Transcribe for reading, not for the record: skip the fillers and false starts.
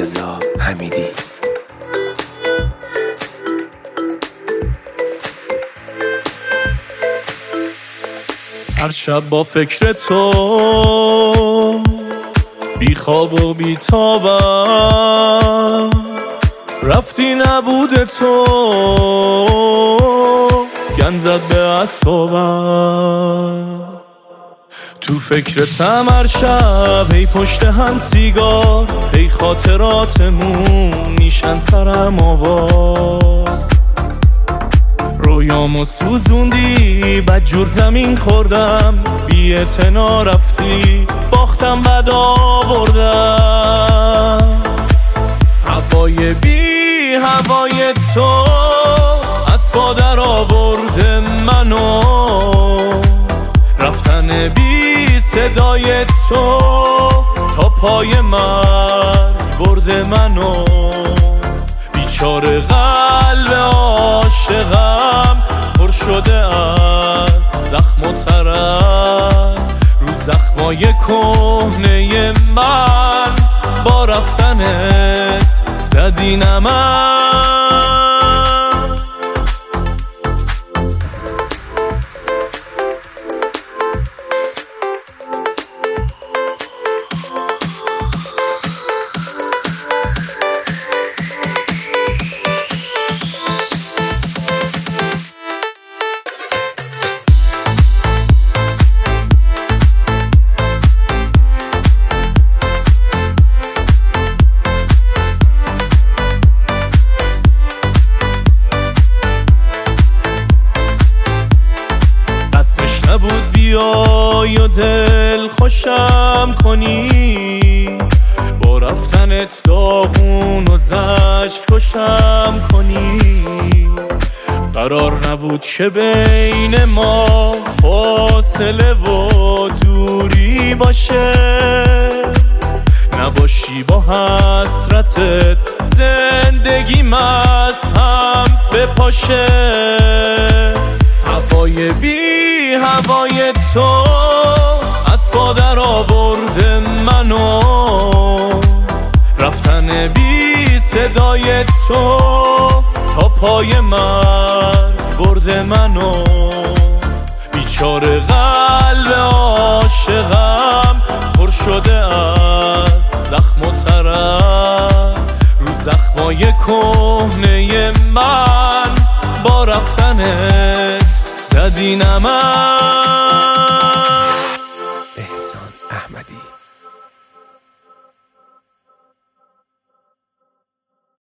مرتضی حمیدی. هر شب با فکر تو بی خواب و بی تابم، رفتی نبود تو گند زد به اعصابم. تو فکرتم هر شب، هی پشت هم سیگار، هی خاطراتمون میشن سرم آوار. رویامو سوزوندی، بدجور زمین خوردم، بی اعتنا رفتی، باختم بد آوردم. هوای بی هوای تو از پا در آورده منو، رفتن بی صدای تو تا پای مرگ برده منو. بیچاره قلب عاشقم پر شده از زخم و ترک، رو زخمای کهنه من با رفتنت زدی نمک. نبود بیای و دل خوشم کنی، با رفتنت داغون و زجر کشم کنی. قرار نبود که بین ما فاصله و دوری باشه، نباشی با حسرتت زندگیم از هم بپاشه. هوای بی هوای تو از پا در آورده منو، رفتن بی صدای تو تا پای مرگ برده منو. بیچاره قلب عاشقم پر شده از زخم و ترک، رو زخمای کهنه من با رفتنت زدی نمک.